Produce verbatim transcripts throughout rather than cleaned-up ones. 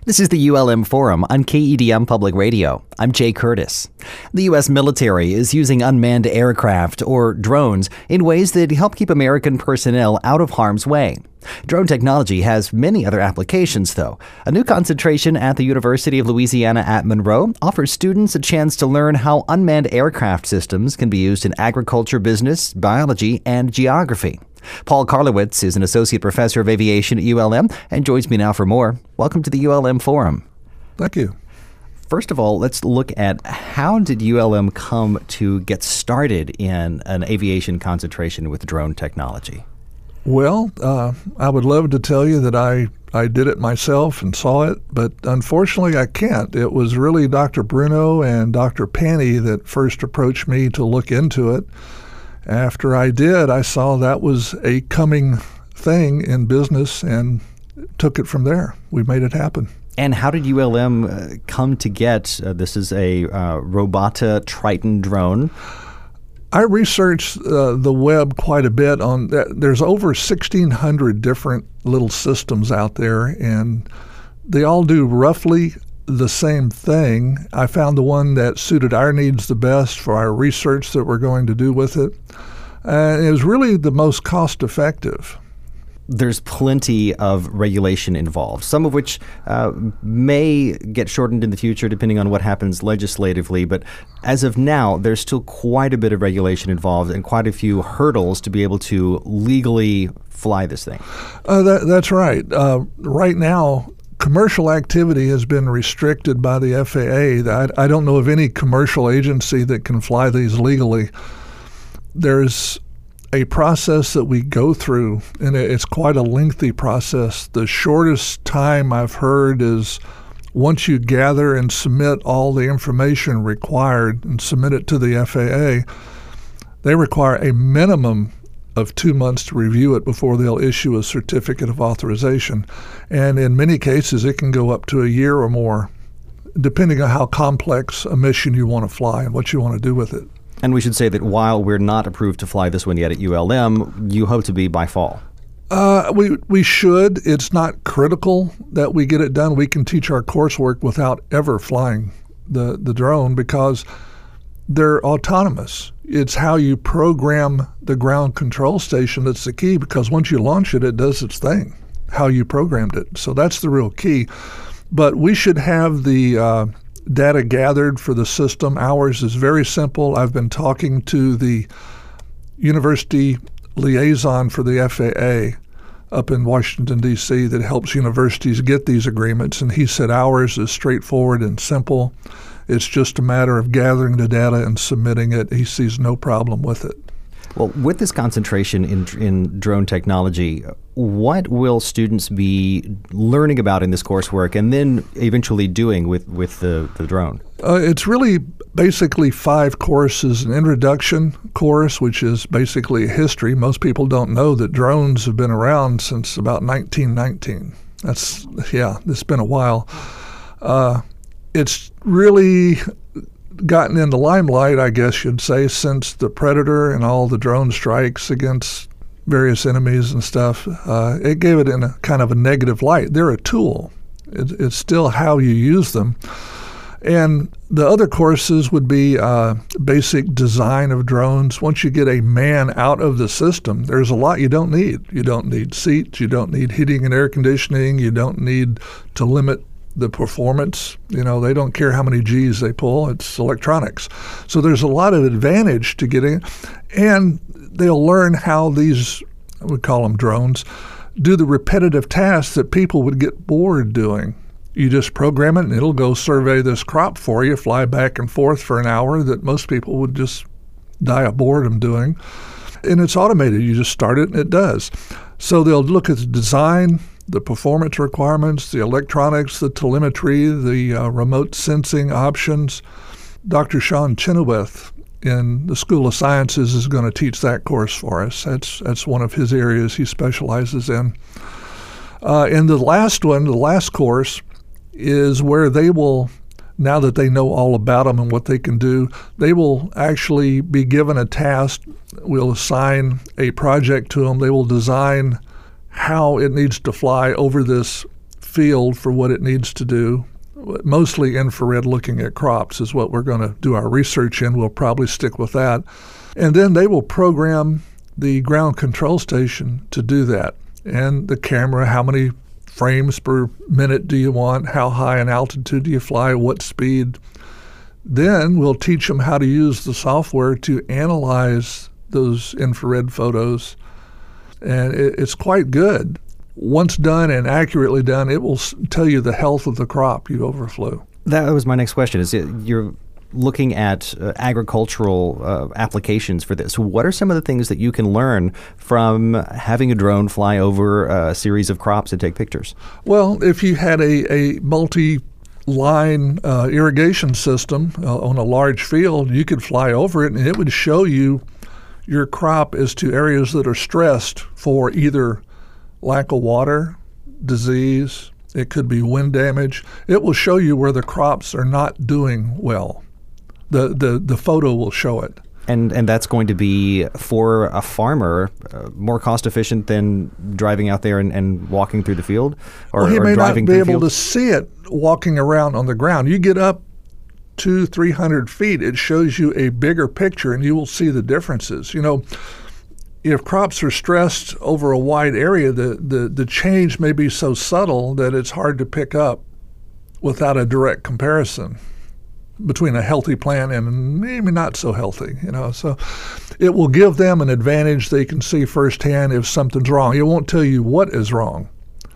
This is the U L M Forum on K E D M Public Radio. I'm Jay Curtis. The U S military is using unmanned aircraft, or drones, in ways that help keep American personnel out of harm's way. Drone technology has many other applications, though. A new concentration at the University of Louisiana at Monroe offers students a chance to learn how unmanned aircraft systems can be used in agriculture, business, biology, and geography. Paul Karlowitz is an associate professor of aviation at U L M and joins me now for more. Welcome to the U L M Forum. Thank you. First of all, let's look at how did U L M come to get started in an aviation concentration with drone technology? Well, uh, I would love to tell you that I, I did it myself and saw it, but unfortunately I can't. It was really Doctor Bruno and Doctor Pani that first approached me to look into it. After I did, I saw that was a coming thing in business and took it from there. We made it happen. And how did U L M uh, come to get, uh, this is a uh, Robota Triton drone? I researched uh, the web quite a bit on that. There's over sixteen hundred different little systems out there, and they all do roughly the same thing. I found the one that suited our needs the best for our research that we're going to do with it. And it was really the most cost effective. There's plenty of regulation involved, some of which uh, may get shortened in the future depending on what happens legislatively. But as of now, there's still quite a bit of regulation involved and quite a few hurdles to be able to legally fly this thing. Uh, that, that's right. Uh, right now, commercial activity has been restricted by the F A A. I, I don't know of any commercial agency that can fly these legally. There's a process that we go through, and it's quite a lengthy process. The shortest time I've heard is once you gather and submit all the information required and submit it to the F A A, they require a minimum of two months to review it before they'll issue a certificate of authorization. And in many cases, it can go up to a year or more, depending on how complex a mission you want to fly and what you want to do with it. And we should say that while we're not approved to fly this one yet at U L M, you hope to be by fall. Uh, we we should. It's not critical that we get it done. We can teach our coursework without ever flying the, the drone because they're autonomous. It's how you program the ground control station that's the key, because once you launch it, it does its thing, how you programmed it. So that's the real key. But we should have the uh, data gathered for the system. Ours is very simple. I've been talking to the university liaison for the F A A up in Washington, D C that helps universities get these agreements, and he said ours is straightforward and simple. It's just a matter of gathering the data and submitting it. He sees no problem with it. Well, with this concentration in in drone technology, what will students be learning about in this coursework and then eventually doing with, with the, the drone? Uh, it's really basically five courses. An introduction course, which is basically history. Most people don't know that drones have been around since about nineteen nineteen. That's, yeah, it's been a while. Uh, it's really gotten in the limelight, I guess you'd say, since the Predator and all the drone strikes against various enemies and stuff. Uh, it gave it in a kind of a negative light. They're a tool. It, it's still how you use them. And the other courses would be uh, basic design of drones. Once you get a man out of the system, there's a lot you don't need. You don't need seats. You don't need heating and air conditioning. You don't need to limit the performance. You know, they don't care how many G's they pull. It's electronics. So there's a lot of advantage to getting, and they'll learn how these, we call them drones, do the repetitive tasks that people would get bored doing. You just program it and it'll go survey this crop for you, fly back and forth for an hour that most people would just die of boredom doing. And it's automated. You just start it and it does. So they'll look at the design, the performance requirements, the electronics, the telemetry, the uh, remote sensing options. Doctor Sean Chenoweth in the School of Sciences is going to teach that course for us. That's that's one of his areas he specializes in. Uh, and the last one, the last course, is where they will, now that they know all about them and what they can do, they will actually be given a task. We'll assign a project to them. They will design how it needs to fly over this field for what it needs to do. Mostly infrared looking at crops is what we're going to do our research in. We'll probably stick with that. And then they will program the ground control station to do that. And the camera, how many frames per minute do you want? How high in altitude do you fly? What speed? Then we'll teach them how to use the software to analyze those infrared photos. And it, it's quite good. Once done and accurately done, it will tell you the health of the crop you overflew. That was my next question. Is it, you're looking at uh, agricultural uh, applications for this. What are some of the things that you can learn from having a drone fly over a series of crops and take pictures? Well, if you had a, a multi-line uh, irrigation system uh, on a large field, you could fly over it and it would show you your crop as to areas that are stressed for either lack of water, disease, it could be wind damage. It will show you where the crops are not doing well. The the, the photo will show it. And and that's going to be, for a farmer, uh, more cost efficient than driving out there and, and walking through the field? Or, well, he or may driving not be through able field? to see it walking around on the ground. You get up two, three hundred feet, it shows you a bigger picture and you will see the differences. You know, if crops are stressed over a wide area, the, the, the change may be so subtle that it's hard to pick up without a direct comparison between a healthy plant and maybe not so healthy, you know. So it will give them an advantage. They can see firsthand if something's wrong. It won't tell you what is wrong.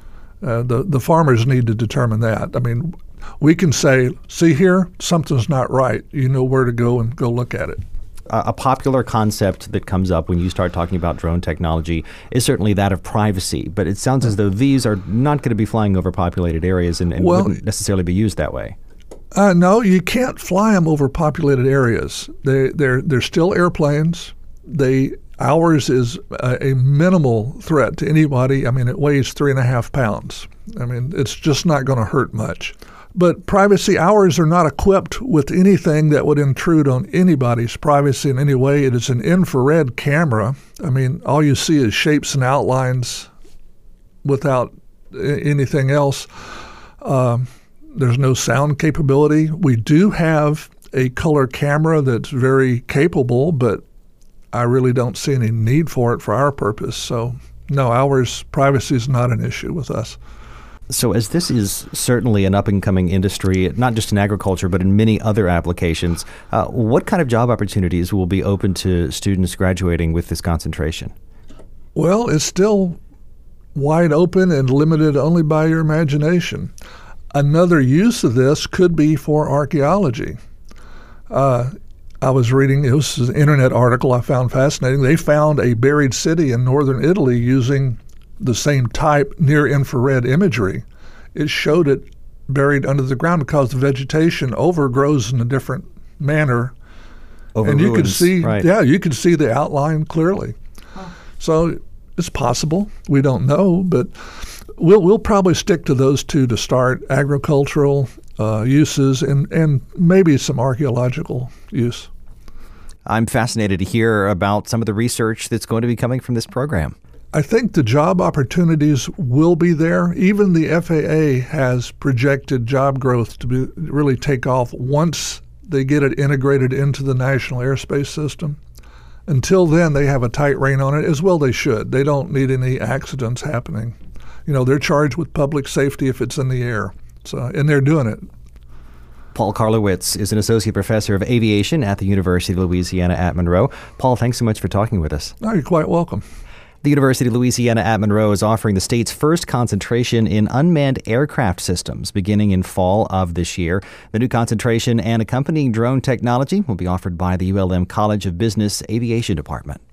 Uh, the, the farmers need to determine that. I mean, we can say, see here, something's not right. You know where to go and go look at it. A popular concept that comes up when you start talking about drone technology is certainly that of privacy, but it sounds as though these are not going to be flying over populated areas and, and well, wouldn't necessarily be used that way. Uh, no, you can't fly them over populated areas. They, they're, they're still airplanes. They Ours is a, a minimal threat to anybody. I mean, it weighs three and a half pounds. I mean, it's just not going to hurt much. But privacy, ours are not equipped with anything that would intrude on anybody's privacy in any way. It is an infrared camera. I mean, all you see is shapes and outlines without anything else. Um, there's no sound capability. We do have a color camera that's very capable, but I really don't see any need for it for our purpose. So, no, ours, privacy is not an issue with us. So as this is certainly an up-and-coming industry, not just in agriculture, but in many other applications, uh, what kind of job opportunities will be open to students graduating with this concentration? Well, it's still wide open and limited only by your imagination. Another use of this could be for archaeology. Uh, I was reading, it was an internet article I found fascinating. They found a buried city in northern Italy using the same type near-infrared imagery. It showed it buried under the ground because the vegetation overgrows in a different manner. Over and you ruins, could see, right. yeah, you could see the outline clearly. Huh. So it's possible. We don't know, but we'll we'll probably stick to those two to start: agricultural uh, uses and and maybe some archaeological use. I'm fascinated to hear about some of the research that's going to be coming from this program. I think the job opportunities will be there. Even the F A A has projected job growth to be, really take off once they get it integrated into the National Airspace System. Until then, they have a tight rein on it, as well they should. They don't need any accidents happening. You know, they're charged with public safety if it's in the air, so and they're doing it. Paul Karlowitz is an associate professor of aviation at the University of Louisiana at Monroe. Paul, thanks so much for talking with us. Oh, you're quite welcome. The University of Louisiana at Monroe is offering the state's first concentration in unmanned aircraft systems beginning in fall of this year. The new concentration and accompanying drone technology will be offered by the U L M College of Business Aviation Department.